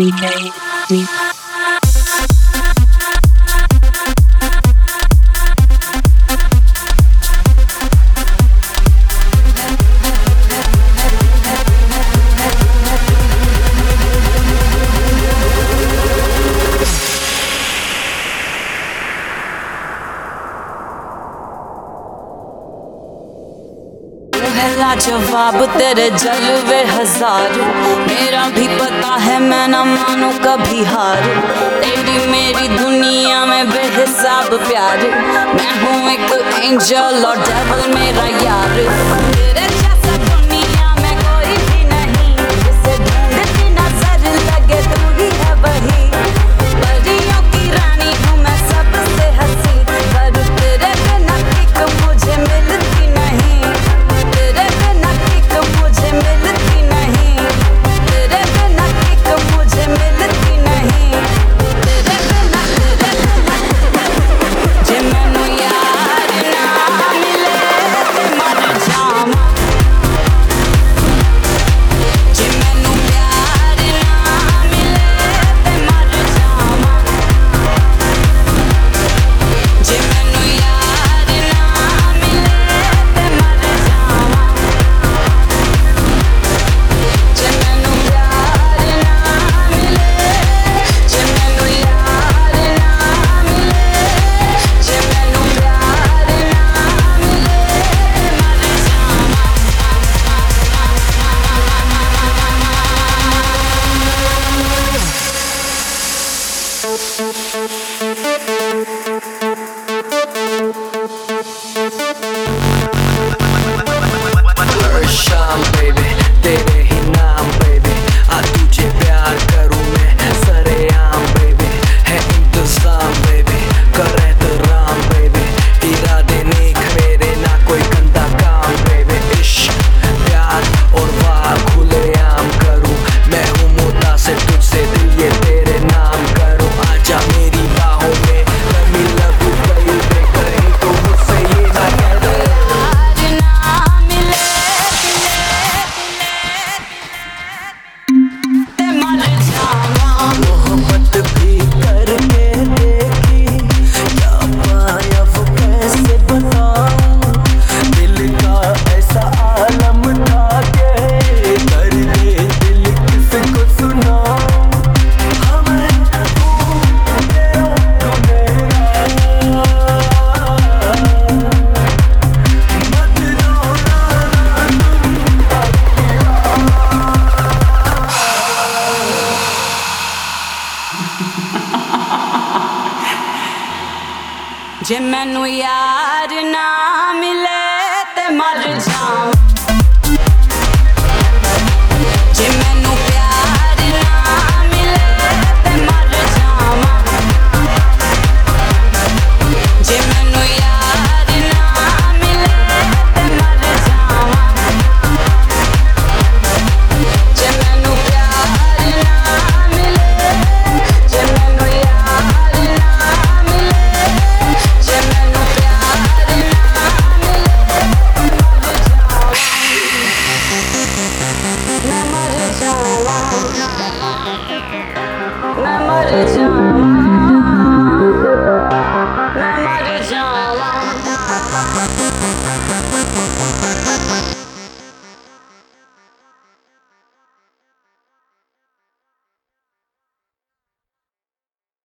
me. जवाब तेरे जलवे हजार, मेरा भी पता है मैं ना मानू कभी हार। तेरी मेरी दुनिया में बेहिसाब प्यार, मैं हूँ एक एंजल और डेविल मेरा यार। तेरे जैसा दुनिया में कोई भी नहीं, जिसे ढूंढती नजर लगे तू ही है वही। परियों की रानी हूँ मैं सबसे हंसी, पर तेरे बिना किक मुझे मिलती नहीं। तेरे बिना किक मुझे मिलती नहीं। तेरे बिना किक मुझे मिलती नहीं। तेरे बिना जे मैनू यार ना मिले ते मर जावां। जे मैनू प्यार ना मिले ते मर जावां। जे मैनू यार ना मिले ते मर जावां। जे मैनू प्यार ना मिले, जे मैनू यार ना मिले, जे मैनू प्यार ना मिले मर जावां। हर शाम बेबी तेरे ही नाम बेबी, आ तुझे प्यार करूं मैं सरेआम बेबी। है इंतजाम बेबी कर एहतराम बेबी, इरादे नेक मेरे ना कोई गंदा काम बेबी। इश्क प्यार और वार खुलेआम करूं, मैं हूँ मुतासिर तुझसे दिल ये तेरे नाम करूं। आजा मेरी बाहों में लमी लगू गई बे, कहीं तो मुझसे ये ना कह दे प्यार ना मिले ते मर जावां। मोहब्बत भी करके देखी, क्या पाया वो कैसे बताऊं। दिल का ऐसा आलम था के दर्द दिल किसको सुनाऊं। हमें तेरा जे मैनू यार ना मिले ते मर जावां। जे मैनू प्यार ना मिले ते मर जावां। जे मैनू यार ना मिले ते मर जावां। जे मैनू प्यार ना मिले, जे मैनू यार ना मिले, जे मैनू प्यार ना मिले मैं मर जावां। मैं मर जावां।